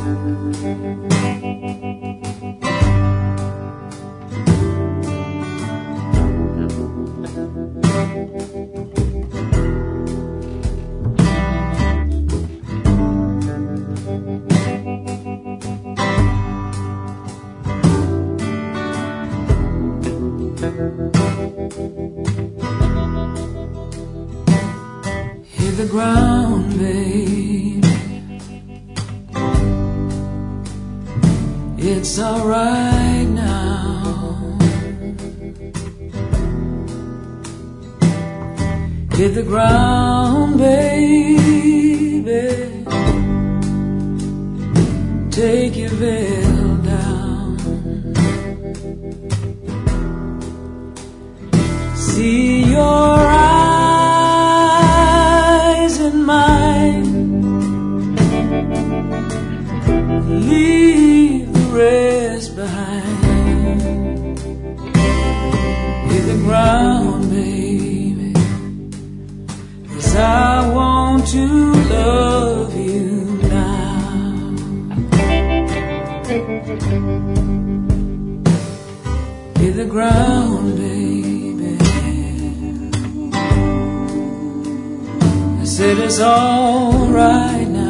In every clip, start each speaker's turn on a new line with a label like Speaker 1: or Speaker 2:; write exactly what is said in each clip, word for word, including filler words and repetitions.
Speaker 1: Hit the ground, babe. It's alright now. Hit the ground, baby. Take your veil down. See your eyes in mine. Leave the rest behind. Hit the ground, baby, 'cause I want to love you now. Hit the ground, baby. I said it's all right now.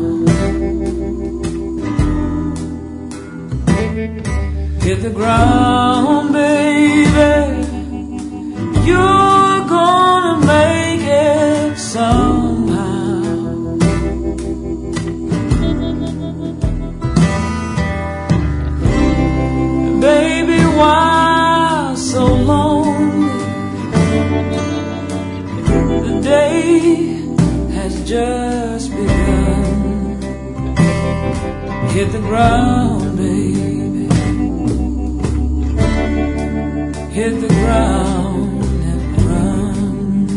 Speaker 1: Hit the ground, baby. You're gonna make it somehow. Baby, why so lonely? The day has just begun. Hit the ground, baby. Hit the ground and run.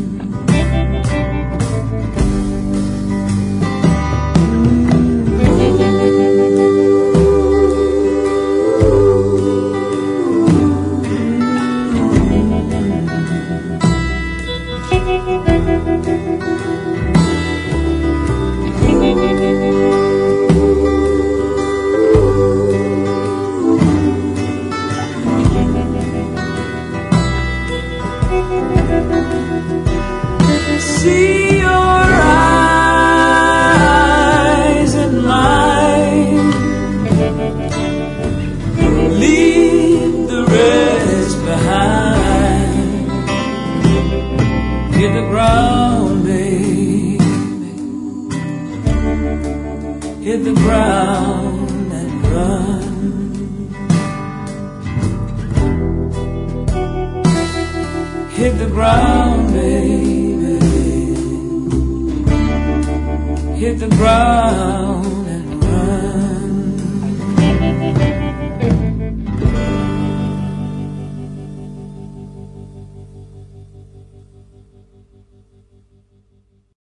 Speaker 1: See your eyes in mine. Leave the rest behind. Hit the ground, baby. Hit the ground and run. Hit the ground, baby. Hit the ground.